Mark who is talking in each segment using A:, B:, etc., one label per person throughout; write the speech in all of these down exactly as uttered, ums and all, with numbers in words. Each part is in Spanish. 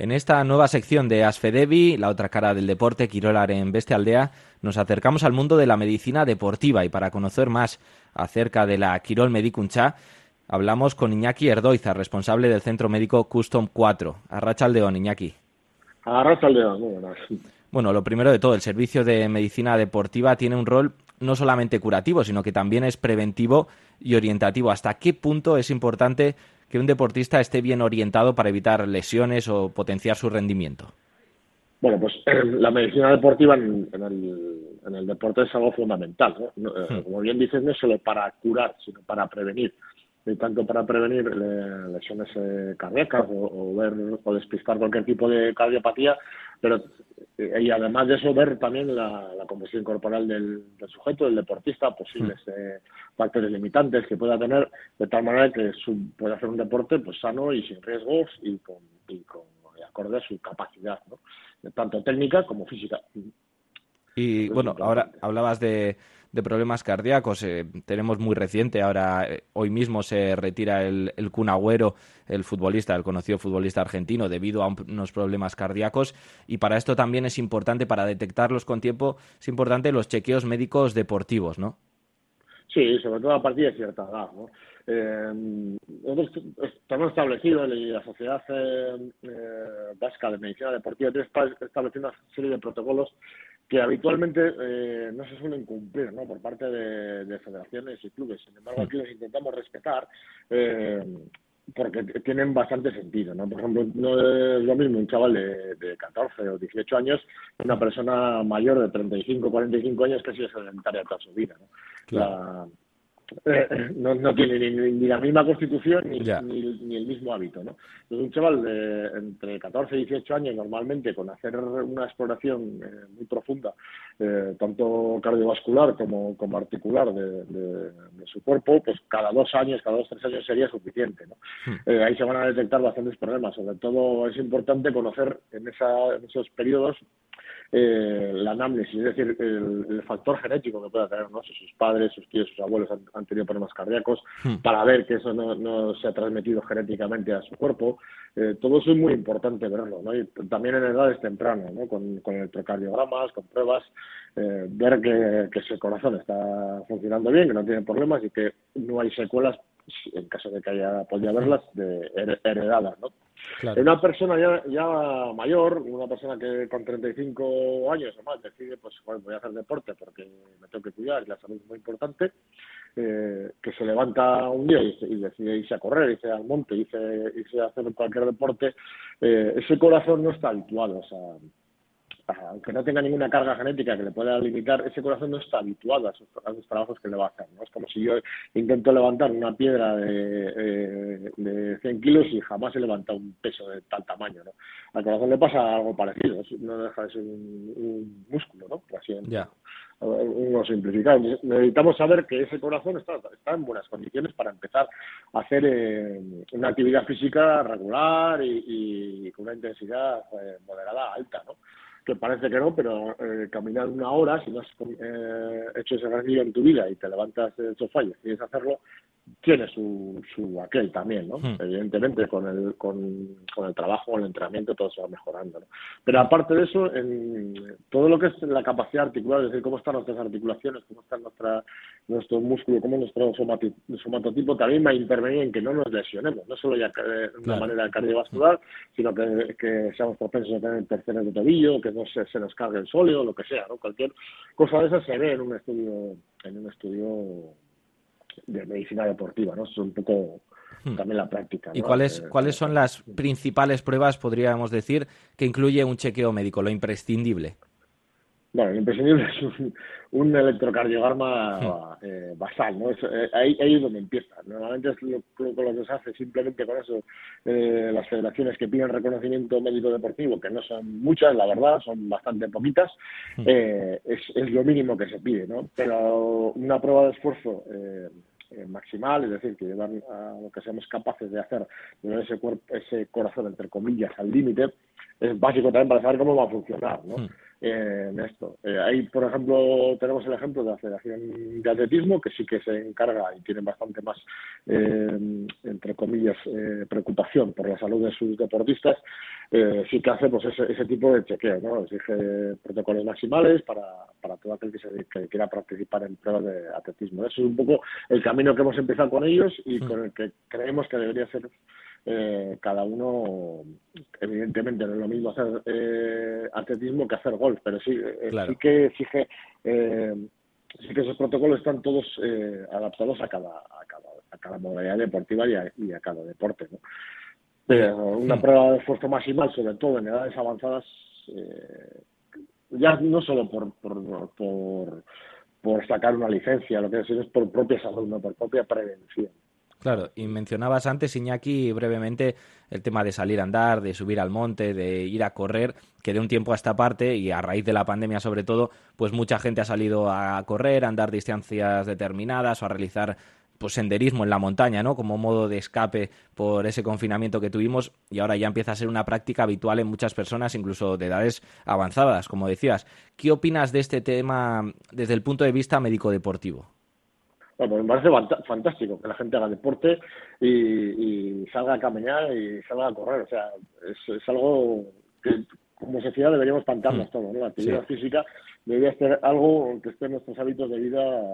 A: En esta nueva sección de Asfedevi, la otra cara del deporte, Kirolaren Beste Aldea, nos acercamos al mundo de la medicina deportiva y para conocer más acerca de la Kirol Medikuntza, hablamos con Iñaki Erdoiza, responsable del Centro Médico Custom cuatro. Arratsaldeon, Iñaki.
B: Arratsaldeon, muy buenas.
A: Bueno, lo primero de todo, el servicio de medicina deportiva tiene un rol no solamente curativo, sino que también es preventivo y orientativo. ¿Hasta qué punto es importante que un deportista esté bien orientado para evitar lesiones o potenciar su rendimiento?
B: Bueno, pues la medicina deportiva en, en, el, en el deporte es algo fundamental, ¿no? No, eh, como bien dices, no solo para curar, sino para prevenir. Y tanto para prevenir eh, lesiones eh, cardíacas o, o ver o despistar cualquier tipo de cardiopatía, pero eh, y además de eso ver también la, la composición corporal del, del sujeto, del deportista, posibles eh, factores limitantes que pueda tener, de tal manera que su, pueda hacer un deporte pues sano y sin riesgos y con, y con y acorde a su capacidad, ¿no? Tanto técnica como física.
A: Y
B: Eso
A: bueno, ahora hablabas de, de problemas cardíacos. Eh, tenemos muy reciente, ahora eh, hoy mismo se retira el, el Kun Agüero, el futbolista, el conocido futbolista argentino, debido a un, unos problemas cardíacos. Y para esto también es importante, para detectarlos con tiempo, es importante los chequeos médicos deportivos, ¿no?
B: Sí, sobre todo a partir de cierta edad, ¿no? Eh, nosotros tenemos establecido, la Sociedad eh, eh, Vasca de Medicina Deportiva tiene establecido una serie de protocolos que habitualmente eh, no se suelen cumplir, ¿no?, por parte de, de federaciones y clubes. Sin embargo, aquí los intentamos respetar eh, porque tienen bastante sentido, ¿no? Por ejemplo, no es lo mismo un chaval de, de catorce o dieciocho años que una persona mayor de treinta y cinco, cuarenta y cinco años que ha sido sedentaria toda su vida, ¿no?
A: Claro.
B: La, eh, no, no tiene ni, ni la misma constitución ni, ni, ni el mismo hábito, ¿no? Entonces, un chaval de entre catorce y dieciocho años, normalmente, con hacer una exploración eh, muy profunda, eh, tanto cardiovascular como, como articular de, de, de su cuerpo, pues cada dos años, cada dos, tres años sería suficiente, ¿no? Hmm. Eh, ahí se van a detectar bastantes problemas. Sobre todo es importante conocer en, esa, en esos periodos Eh, la anamnesis, es decir, el, el factor genético que pueda tener, ¿no? Si sus padres, sus tíos, sus abuelos han, han tenido problemas cardíacos, hmm. para ver que eso no, no se ha transmitido genéticamente a su cuerpo. Eh, todo eso es muy importante verlo, ¿no? Y también en edades tempranas, ¿no? Con, con electrocardiogramas, con pruebas, eh, ver que, que ese corazón está funcionando bien, que no tiene problemas y que no hay secuelas, en caso de que haya podido haberlas, de heredadas, ¿no? Claro. Una persona ya, ya mayor, una persona que con treinta y cinco años o más decide, pues bueno, voy a hacer deporte porque me tengo que cuidar y la salud es muy importante, eh, que se levanta un día y, y decide irse a correr, irse al monte, irse, irse a hacer cualquier deporte, eh, ese corazón no está habituado, o sea, aunque no tenga ninguna carga genética que le pueda limitar, ese corazón no está habituado a esos, a esos trabajos que le va a hacer, ¿no? Es como si yo intento levantar una piedra de, eh, de cien kilos y jamás he levantado un peso de tal tamaño, ¿no? Al corazón le pasa algo parecido, no deja de ser un, un músculo, ¿no? Por así
A: yeah.
B: uno simplificado. Necesitamos saber que ese corazón está, está en buenas condiciones para empezar a hacer eh, una actividad física regular y, y con una intensidad eh, moderada alta, ¿no? Que parece que no, pero eh, caminar una hora, si no has eh, hecho ese ejercicio en tu vida y te levantas del sofá y decides hacerlo, tiene su, su aquel también, ¿no? Hmm. Evidentemente, con el, con, con el trabajo, el entrenamiento, todo se va mejorando, ¿no? Pero aparte de eso, en todo lo que es la capacidad articular, es decir, cómo están nuestras articulaciones, cómo está nuestra, nuestro músculo, cómo nuestro somati, somatotipo también va a intervenir en que no nos lesionemos, no solo ya de una claro. manera cardiovascular, sino que, que seamos propensos a tener terceras de tobillo, que no se, se nos cargue el sóleo, lo que sea, ¿no? Cualquier cosa de esa se ve en un estudio, en un estudio de medicina deportiva, ¿no? Es un poco también la práctica, ¿no?
A: ¿Y cuáles, eh, cuáles son las principales pruebas, podríamos decir, que incluye un chequeo médico, lo imprescindible?
B: Bueno, lo imprescindible es un, un electrocardiograma eh, basal, ¿no? Es, eh, ahí, ahí es donde empieza. Normalmente es lo, lo, lo que se hace simplemente con eso. Eh, las federaciones que piden reconocimiento médico deportivo, que no son muchas, la verdad, son bastante poquitas, eh, es, es lo mínimo que se pide, ¿no? Pero una prueba de esfuerzo eh, eh, maximal, es decir, que llevan a lo que seamos capaces de hacer, llevar ese, cuerpo, ese corazón, entre comillas, al límite, es básico también para saber cómo va a funcionar, ¿no? en esto. Eh, ahí, por ejemplo, tenemos el ejemplo de la Federación de Atletismo, que sí que se encarga y tiene bastante más, eh, entre comillas, eh, preocupación por la salud de sus deportistas. Eh, sí que hace pues ese, ese tipo de chequeo, ¿no? Exige protocolos maximales para, para todo aquel que, se, que quiera participar en pruebas de atletismo. Eso es un poco el camino que hemos empezado con ellos y mm. con el que creemos que debería ser Eh, cada uno. Evidentemente no es lo mismo hacer eh, atletismo que hacer golf, pero sí, eh, claro. sí que exige, eh, sí que esos protocolos están todos eh, adaptados a cada, a cada a cada modalidad deportiva y a, y a cada deporte, ¿no? Pero una prueba de esfuerzo maximal, sobre todo en edades avanzadas, eh, ya no solo por por, por por sacar una licencia, lo que es, es por propia salud, no por propia prevención.
A: Claro, y mencionabas antes, Iñaki, brevemente el tema de salir a andar, de subir al monte, de ir a correr, que de un tiempo a esta parte, y a raíz de la pandemia sobre todo, pues mucha gente ha salido a correr, a andar distancias determinadas o a realizar pues senderismo en la montaña, ¿no? Como modo de escape por ese confinamiento que tuvimos, y ahora ya empieza a ser una práctica habitual en muchas personas, incluso de edades avanzadas, como decías. ¿Qué opinas de este tema desde el punto de vista médico-deportivo?
B: Bueno, pues me parece fantástico que la gente haga deporte y, y salga a caminar y salga a correr. O sea, es, es algo que como sociedad deberíamos plantearnos mm. todos, ¿no? La actividad sí. física debería ser algo que esté en nuestros hábitos de vida,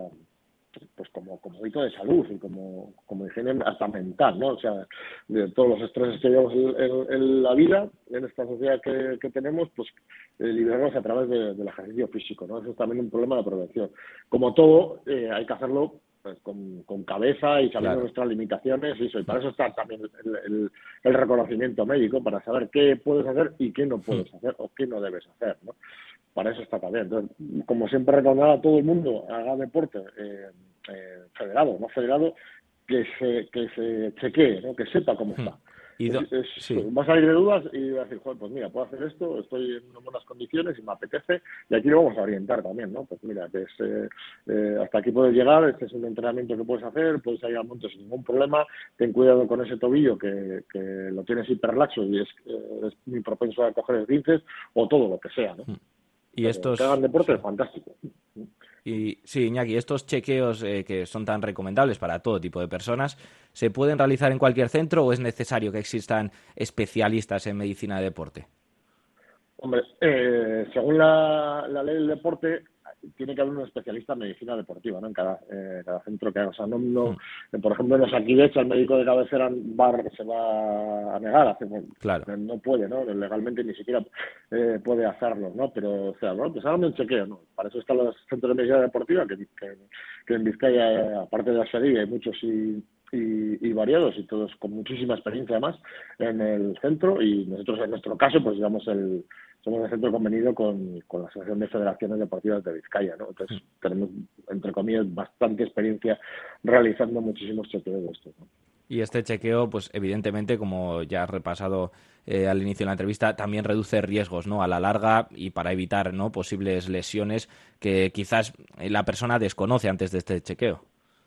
B: pues como, como hábito de salud y como, como higiene hasta mental, ¿no? O sea, de todos los estreses que llevamos en, en, en la vida, en esta sociedad que, que tenemos, pues eh, liberarnos a través de, del ejercicio físico, ¿no? Eso es también un problema de prevención. Como todo, eh, hay que hacerlo pues, con, con cabeza y sabiendo claro. nuestras limitaciones y eso. Y para eso está también el, el, el reconocimiento médico, para saber qué puedes hacer y qué no puedes hacer o qué no debes hacer, ¿no? Para eso está también. Entonces, como siempre recomendar a todo el mundo, haga deporte, eh, eh, federado, no federado, que se, que se chequee, ¿no? Que sepa cómo está. ¿Y do- es, es, sí. Va a salir de dudas y va a decir, joder, pues mira, puedo hacer esto, estoy en buenas condiciones y me apetece, y aquí lo vamos a orientar también, ¿no? Pues mira, pues, eh, eh, hasta aquí puedes llegar, este es un entrenamiento que puedes hacer, puedes salir al monte sin ningún problema, ten cuidado con ese tobillo que, que lo tienes hiperlaxo y es, eh, es muy propenso a coger esguinces, o todo lo que sea, ¿no?
A: Y estos...
B: Que hagan deporte es fantástico.
A: Y sí, Iñaki, estos chequeos eh, que son tan recomendables para todo tipo de personas, ¿se pueden realizar en cualquier centro o es necesario que existan especialistas en medicina de deporte?
B: Hombre, eh, según la, la ley del deporte, tiene que haber un especialista en medicina deportiva, ¿no? En cada, eh, cada centro que haga. O sea, no, no, mm. por ejemplo, en los Arquiveches, el médico de cabecera va, se va a negar, hace, bueno,
A: claro.
B: no puede, ¿no? Legalmente ni siquiera eh, puede hacerlo, ¿no? Pero, o sea, bueno, pues háganme un chequeo, ¿no? Para eso están los centros de medicina deportiva, que, que, que en Vizcaya, aparte de la Serie, hay muchos y Y, y variados y todos con muchísima experiencia además en el centro, y nosotros en nuestro caso pues digamos el somos el centro convenido con, con la Asociación de Federaciones Deportivas de Vizcaya, ¿no? Entonces sí. tenemos entre comillas bastante experiencia realizando muchísimos chequeos de esto, ¿no?
A: Y este chequeo, pues evidentemente, como ya has repasado eh, al inicio de la entrevista, también reduce riesgos, ¿no? A la larga, y para evitar, ¿no?, posibles lesiones que quizás la persona desconoce antes de este chequeo.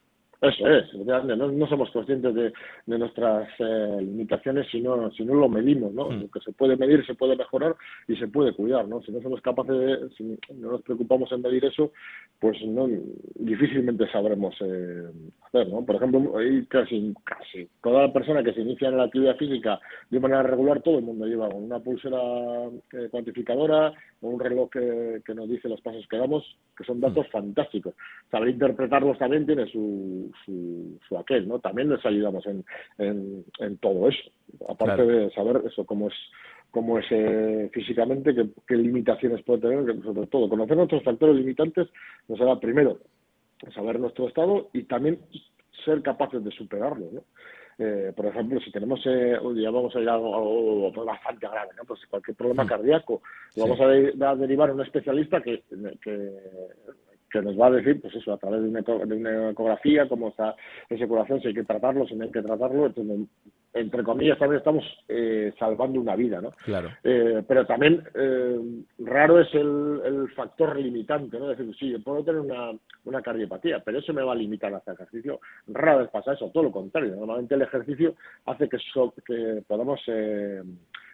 B: Eso es, no, no somos conscientes de, de nuestras eh, limitaciones si no, si no lo medimos, ¿no? Mm. Lo que se puede medir se puede mejorar y se puede cuidar, ¿no? Si no somos capaces de, si no nos preocupamos en medir eso, pues no difícilmente sabremos eh, hacer, ¿no? Por ejemplo, hay casi, casi toda la persona que se inicia en la actividad física de manera regular, todo el mundo lleva una pulsera eh, cuantificadora o un reloj que, que nos dice los pasos que damos, que son datos mm. fantásticos. Saber interpretarlos también tiene su Su, su aquel, ¿no? También les ayudamos en, en, en todo eso, aparte claro. de saber eso, cómo es cómo es eh, físicamente, qué, qué limitaciones puede tener, que sobre todo conocer nuestros factores limitantes nos hará primero saber nuestro estado y también ser capaces de superarlo, ¿no? Eh, por ejemplo, si tenemos, eh, ya vamos a ir a algo, algo bastante grave, ¿no? Pues cualquier problema mm. cardíaco, sí. vamos a, de, a derivar a un especialista que, que que nos va a decir, pues eso, a través de una, de una ecografía, cómo está esa curación, si hay que tratarlo, si no hay que tratarlo. Entonces, entre comillas, también estamos eh, salvando una vida, ¿no?
A: Claro.
B: Eh, pero también eh, raro es el, el factor limitante, ¿no? Es decir, sí, yo puedo tener una, una cardiopatía, pero eso me va a limitar hacia el ejercicio. Rara vez pasa eso, todo lo contrario. Normalmente el ejercicio hace que, so, que podamos... Eh,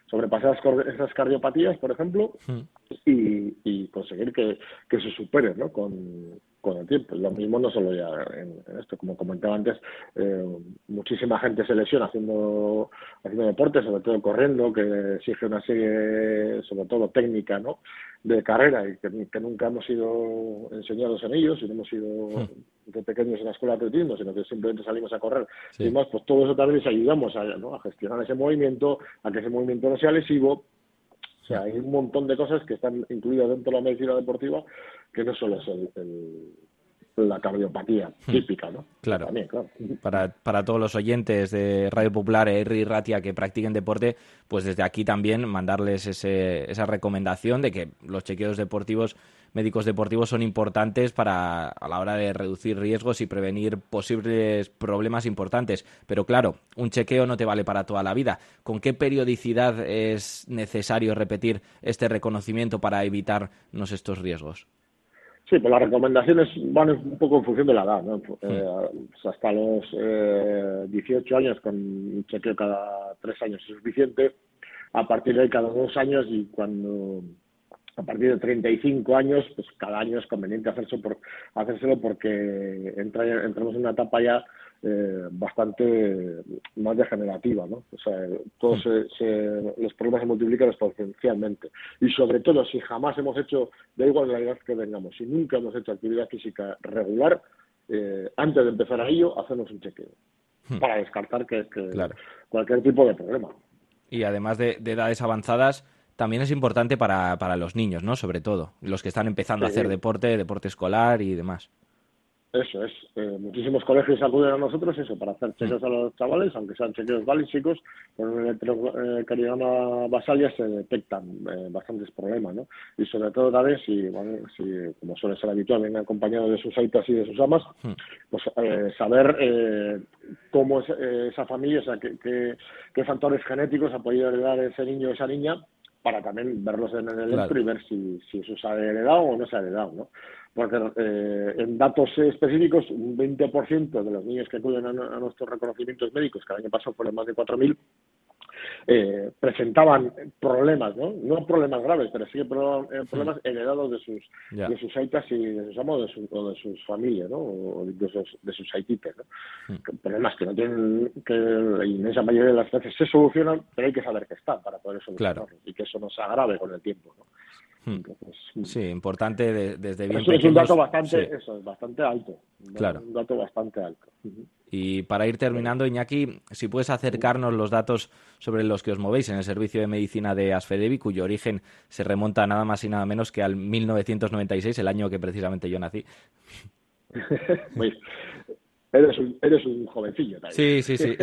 B: sobrepasar esas cardiopatías, por ejemplo, mm. y, y conseguir que, que se superen, ¿no? con, con el tiempo. Lo mismo no solo ya en, en esto, como comentaba antes, eh, muchísima gente se lesiona haciendo, haciendo deporte, sobre todo corriendo, que exige una serie, sobre todo técnica, ¿no? de carrera, y que, que nunca hemos sido enseñados en ellos, y no hemos sido mm. de pequeños en la escuela de atletismo, sino que simplemente salimos a correr. Sí. Y más, pues todo eso también les ayudamos a, ¿no? a gestionar ese movimiento, a que ese movimiento no sea lesivo. O sea, hay un montón de cosas que están incluidas dentro de la medicina deportiva, que no solo es el, el la cardiopatía típica, ¿no?
A: Claro. También, claro. Para, para todos los oyentes de Radio Popular e Herri Ratia que practiquen deporte, pues desde aquí también mandarles ese, esa recomendación de que los chequeos deportivos, médicos deportivos, son importantes para a la hora de reducir riesgos y prevenir posibles problemas importantes. Pero claro, un chequeo no te vale para toda la vida. ¿Con qué periodicidad es necesario repetir este reconocimiento para evitarnos estos riesgos?
B: Sí, pues las recomendaciones van un poco en función de la edad, ¿no? Sí. Eh, pues hasta los eh, dieciocho años, con un chequeo cada tres años es suficiente. A partir de ahí, cada dos años, y cuando a partir de treinta y cinco años, pues cada año es conveniente hacerse por, hacérselo, porque entra, entramos en una etapa ya eh, bastante más degenerativa, ¿no? O sea, todos se, se, los problemas se multiplican exponencialmente. Y sobre todo, si jamás hemos hecho, da igual la edad que tengamos, si nunca hemos hecho actividad física regular, eh, antes de empezar a ello, hacemos un chequeo hmm. para descartar que, que claro. cualquier tipo de problema.
A: Y además de, de edades avanzadas, también es importante para, para los niños, ¿no? Sobre todo, los que están empezando sí, a hacer sí. deporte, deporte escolar y demás.
B: Eso es. Eh, muchísimos colegios acuden a nosotros eso para hacer chequeos mm. a los chavales, aunque sean chequeos básicos. Con el electrocardiograma basal ya se detectan eh, bastantes problemas, ¿no? Y sobre todo también, si, bueno, si como suele ser habitual, vienen acompañados de sus aitas y de sus amas, mm. pues eh, saber eh, cómo es eh, esa familia, o sea, qué, qué, qué factores genéticos ha podido heredar ese niño o esa niña, para también verlos en el electro claro. y ver si, si eso se ha heredado o no se ha heredado, ¿no? Porque eh, en datos específicos, un veinte por ciento de los niños que acuden a, a nuestros reconocimientos médicos, que el año pasado fueron más de cuatro mil, eh, presentaban problemas, ¿no? No problemas graves, pero sí problemas sí. heredados de sus yeah. de sus aitas y de sus amos, de su, o de sus familias, ¿no? O de sus, de sus aitites, ¿no? Sí. Problemas que no tienen, que la inmensa mayoría de las veces se solucionan, pero hay que saber que están para poder solucionarlos
A: claro.
B: y que eso no se agrave con el tiempo, ¿no?
A: Entonces, sí, importante de, desde bien
B: eso
A: pequeños.
B: Es un dato bastante, sí. eso es bastante alto.
A: Claro.
B: Un dato bastante alto. Uh-huh.
A: Y para ir terminando, Iñaki, si puedes acercarnos los datos sobre los que os movéis en el Servicio de Medicina de Asfedevi, cuyo origen se remonta nada más y nada menos que al mil novecientos noventa y seis, el año que precisamente yo nací.
B: Pues, eres un, eres un jovencillo también.
A: Sí, sí, sí.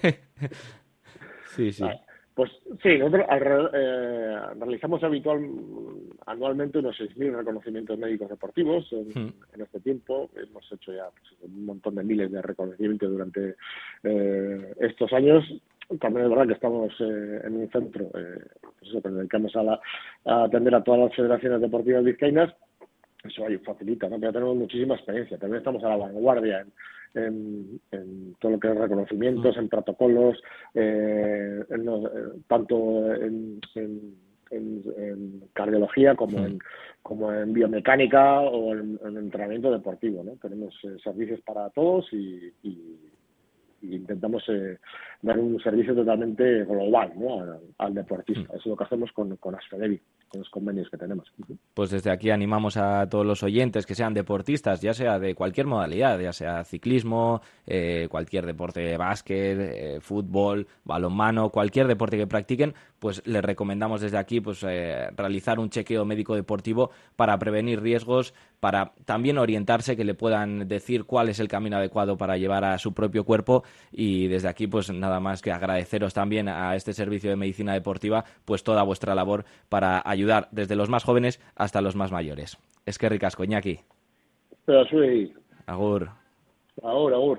A: sí, sí.
B: Vale. Pues sí, nosotros eh, realizamos habitual, anualmente unos seis mil reconocimientos médicos deportivos en, hmm. en este tiempo. Hemos hecho ya pues, un montón de miles de reconocimientos durante eh, estos años. También es verdad que estamos eh, en un centro eh, pues eso, que nos dedicamos a, la, a atender a todas las federaciones deportivas vizcaínas. Eso ahí facilita, ¿no? Pero tenemos muchísima experiencia. También estamos a la vanguardia en, en, en todo lo que es reconocimientos, en protocolos, eh, en, eh, tanto en, en, en, en cardiología como en como en biomecánica o en, en entrenamiento deportivo, ¿no? Tenemos eh, servicios para todos y, y, y intentamos eh, dar un servicio totalmente global, ¿no? al, al deportista. Eso es lo que hacemos con, con Asfedevi, con los convenios que tenemos.
A: Pues desde aquí animamos a todos los oyentes que sean deportistas, ya sea de cualquier modalidad, ya sea ciclismo, eh, cualquier deporte, básquet, eh, fútbol, balonmano, cualquier deporte que practiquen, pues les recomendamos desde aquí pues eh, realizar un chequeo médico deportivo para prevenir riesgos, para también orientarse, que le puedan decir cuál es el camino adecuado para llevar a su propio cuerpo. Y desde aquí pues nada más que agradeceros también a este servicio de medicina deportiva pues toda vuestra labor para ayudar desde los más jóvenes hasta los más mayores. Eskerrik asko, Iñaki.
B: Pero soy...
A: Agur.
B: Agur, agur.